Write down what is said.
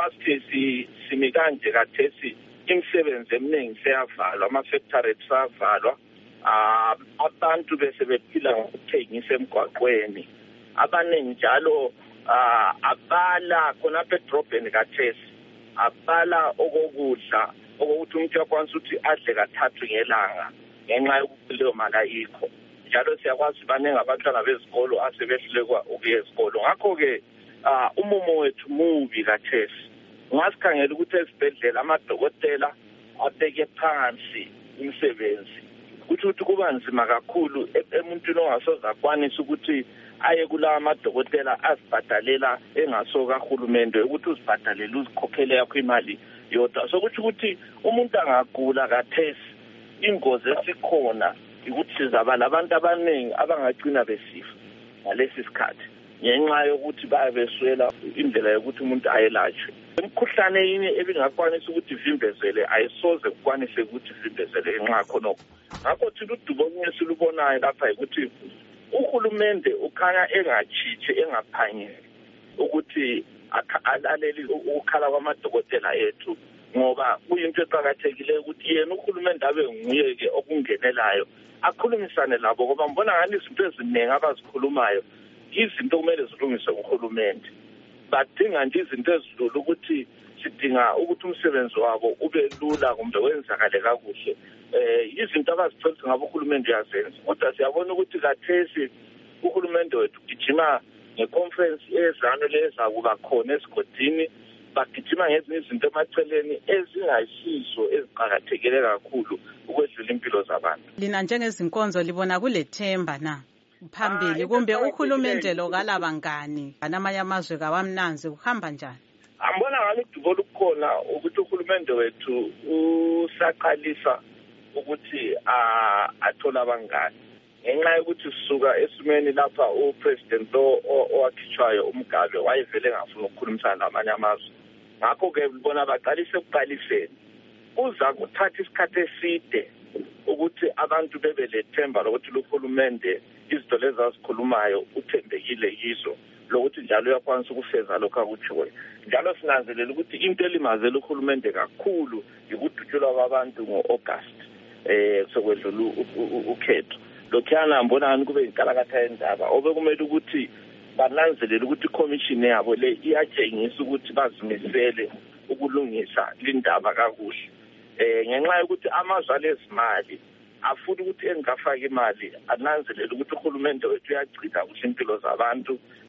masithi simi kanje kathesi imisebenzi eminingi seyavalwa, ama-factory seyavalwa, abantu bese bephila ngokuthengisa emgwaqweni, abaningi njalo abala khonapha edrobheni kathesi, abala okokudla okokuthi umuntu uyakwanisa ukuthi adle kathathu ngelanga ngenxa yokuthi leyo mali ayikho. Njalo siyakwazi baningi abantwana bezikolo asebehlulekwa ukuya esikolo. Ngakho-ke umumo wethu mubi kathesi. Ungasikhangela ukuthi esibhedlela amadokotela abeke phansi imisebenzi, ukuthi kuba nzima kakhulu emuntwini ongasoze akwanise ukuthi aye kulawa amadokotela azibhadalela engasoka kahulumende ukuthi uzibhadalele uzikhokhele yakho imali yodwa. Sokuthi ukuthi umuntu angagula kathesi, ingozi esikhona ukuthi sizaba labantu abaningi abangagcina besifa ngalesi sikhathi ngenxa yokuthi bayabeswela indlela yokuthi umuntu ayelatshwe. Imikhuhlane yini ebingakwanisa ukuthi ivimbezele ayisoze kukwanise ukuthi ivimbezele ngenxa khonokho. Ngakho thina udubo olunye silubonayo lapha ukuthi uhulumende ukhanya engatshitshi engaphangeli ukuthi alaleli ukukhala kwamadokotela ethu, ngoba kuyinto eqakathekileyo ukuthi yena uhulumende abe nguye-ke okungenelayo akhulumisane labo, ngoba mbona ngani izinto eziningi abazikhulumayo izinto kumele zilungiswe nguhulumende. Badinga nje izinto ezilula ukuthi sidinga ukuthi umsebenzi wabo ube lula kumbe wenzakale kakuhle. Izinto abazithola ngabo uhulumende uyazenza, kodwa siyabona ukuthi kathesi uhulumende wethu ugijima ngeconference ezano lezakuba khona esigodini, bagijima ngezinye izinto emaceleni ezingayisizo eziqakathekile kakhulu ukwedlula impilo zabantu. Lina njengezinkonzo libona kulethemba na phambili, kumbe uhulumende lo kalabangani namanye amazwe kawamnanzi kuhamba njani? Ambona ngani udubo lukhona ukuthi uhulumende wethu usaqalisa ukuthi athola abangani, ngenxa yokuthi sisuka esimeni lapha upresident lo owakhitshwayo uMgabe wayevele engafuna ukukhulumisana namanye amazwe. Ngakho-ke bona baqalise ekuqaliseni, kuza kuthatha isikhathi eside ukuthi abantu bebe lethemba lokuthi uhulumende izinto lezi azikhulumayo uthembekile yizo, lokuthi njalo uyakwanisa ukufeza lokho akutshoyo. Njalo sinanzelela ukuthi into elimazela uhulumende kakhulu yikudutshulwa kwabantu ngo-August sokwedlula ukhetho. Lokhuyana mbona ngani kube inkalakatha yendaba obekumele ukuthi bananzelela ukuthi ikhomishini yabo le iyatshengisa ukuthi bazimisele ukulungisa lindaba kakuhle. Ngenxa yokuthi amazwe alezimali afuna ukuthi engafaka imali ananzelela ukuthi uhulumende wethu uyagcina kuhle impilo zabantu